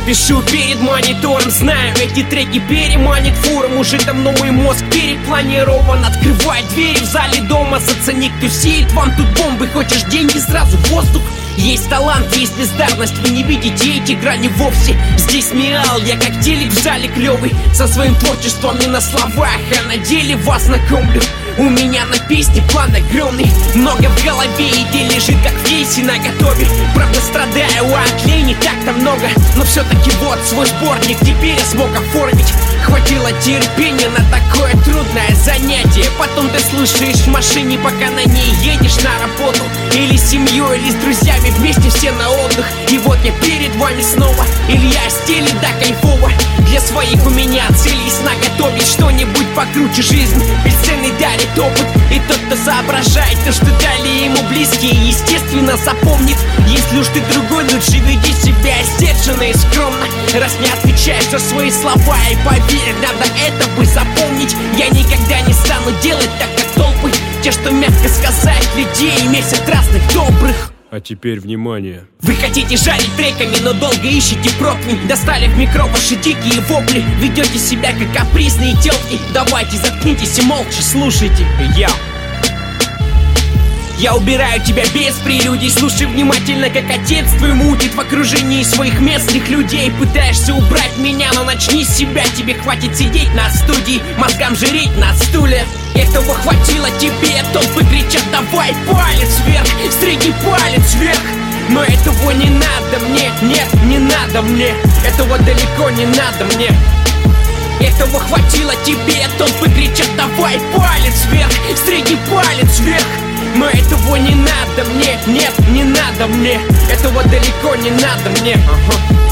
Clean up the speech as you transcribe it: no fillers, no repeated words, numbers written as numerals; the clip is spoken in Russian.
Пишу перед монитором, знаю, эти треки переманит фуром. Уже давно мой мозг перепланирован. Открывай двери в зале дома, зацени, кто сеет вам тут бомбы. Хочешь деньги, сразу в воздух. Есть талант, есть бездарность, вы не видите эти грани вовсе. Здесь Миал, я как телек в зале клёвый. Со своим творчеством не на словах, а на деле вас знакомлю. У меня на песне план огромный, много в голове, идей лежит как в кейсе наготове. Правда страдаю от лени, так-то много, но все-таки вот свой сборник теперь я смог оформить. Хватило терпения на такое трудное занятие. Потом ты слушаешь в машине, пока на ней едешь на работу. Или с семьей, или с друзьями, вместе все на отдых. И вот я перед вами снова, Илья Стиль, да кайфово. Для своих у меня целей наготовить что-нибудь покруче жизнь. Бесценный дарит опыт, и тот, кто соображает то, что дали ему близкие, естественно запомнит. Если уж ты другой, лучше веди себя сдержанно и скромно. Раз не отвечаешь за свои слова, и поверь, надо это бы запомнить. Я никогда не стану делать так, как толпы. Те, что мягко сказать, людей месят разных добрых. А теперь внимание. Вы хотите жарить треками, но долго ищете противень. Достали в микро ваши дикие вопли. Ведете себя как капризные тёлки. Давайте заткнитесь и молча слушайте. Я убираю тебя без прелюдий. Слушай внимательно, как отец твой мутит в окружении своих местных людей. Пытаешься убрать меня, но начни с себя. Тебе хватит сидеть на студии, мозгам жреть на стуле. Этого хватило тебе, толпы кричат: давай палец вверх, средний палец вверх. Но этого не надо мне, нет, не надо мне. Этого далеко не надо мне. Этого хватило тебе, толпы кричат: давай палец вверх, средний палец вверх. Но этого не надо мне, нет, не надо мне. Этого далеко не надо мне.